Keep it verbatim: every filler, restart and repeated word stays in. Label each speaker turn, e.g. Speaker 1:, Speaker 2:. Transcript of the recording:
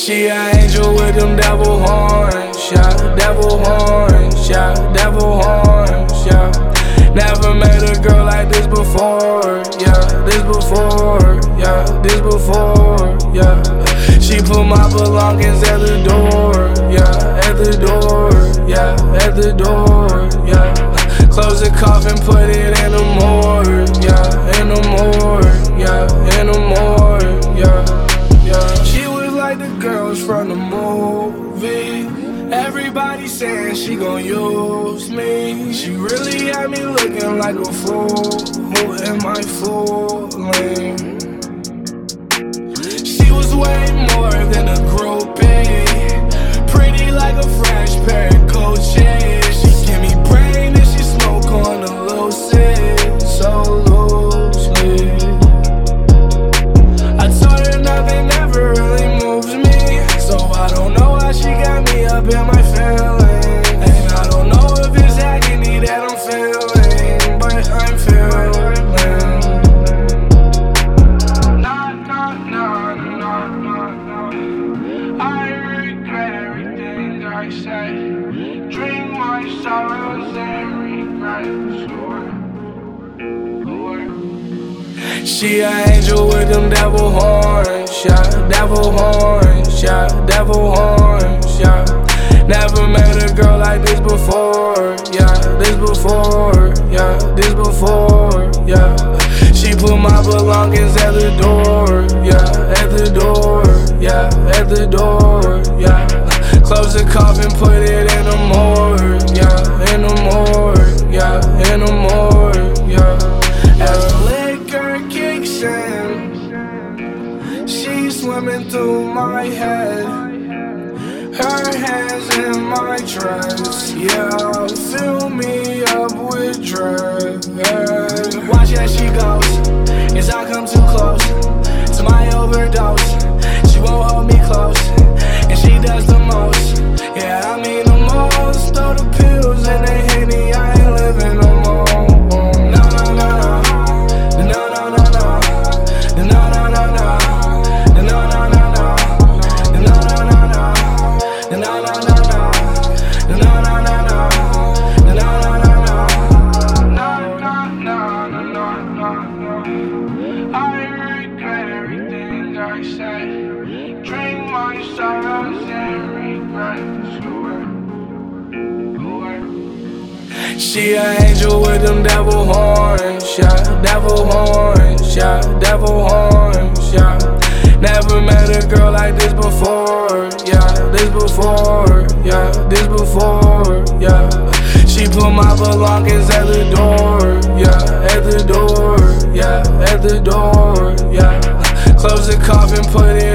Speaker 1: She an angel with them devil horns, yeah, devil horns, yeah, devil horns, yeah. Never met a girl like this before, yeah, this before, yeah, this before, yeah. She put my belongings at the door, yeah, at the door, yeah, at the door, yeah. Close the coffin, put it in the morgue, yeah, in the morgue, yeah, in the morgue, yeah, yeah. She was like the girls from the movie. Everybody saying she gon' use me. She really had me looking like a fool. Who am I fooling? She was way more than a groupie. Pretty like a fresh pair of Coaches. She give me brain and she smoke on the lucid, so loosely. I told her nothing ever really moves me, so I don't know why she got me up in my feelings. And I don't know if it's agony that I'm feeling, but I'm feeling. Nah, nah, nah, nah, nah, nah. I regret everything I said. Drink my sorrows and regret. She an angel with them devil horns, yeah, devil horns, yeah, devil horns, yeah. Never met a girl like this before, yeah, this before, yeah, this before, yeah. She put my belongings at the door, yeah, at the door, yeah, at the door, yeah. Close the coffin, put it in the morgue, yeah, in the morgue, yeah, in the morgue, yeah. As the liquor kicks in, she's swimming through my head. Her hands in my dress, yeah, fill me up with dread. Watch as she goes, as I come too close to my overdose. She won't hold me close, and she does the most. Yeah, I mean the most. Throw the pills and the Henny, I ain't living no more. No, no, no, no, no, no, no, no, no, no, no, no, no, no, no, no, no. No, no, no, no, no, no, no, no, no, no, no, no, no, no. I regret everything I said. Drink my sorrows and regret. She an angel with them devil horns, yeah, devil horns, yeah, devil horns, yeah. Never met a girl like this before, yeah, this before, yeah, this before, yeah. She put my belongings at the door, yeah, at the door, yeah, at the door, yeah. Close the coffin, put it